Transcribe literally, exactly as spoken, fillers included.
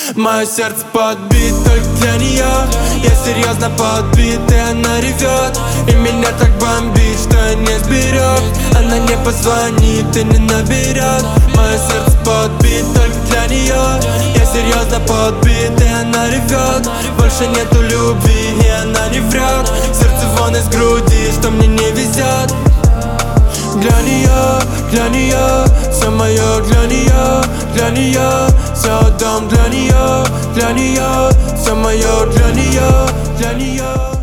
Мое сердце подбит только для нее. Я серьезно подбит, и она ревет, и меня так бомбит, что не сберет. Она не позвонит и не наберет. Мое сердце подбит только для нее. Я серьезно подбит, и она ревет. Больше нету любви, и она не врет. Сердце вон из груди, что мне не везет. Для нее, для нее, все мое для нее, для нее, все отдам для нее, для нее, все мое для нее, для нее.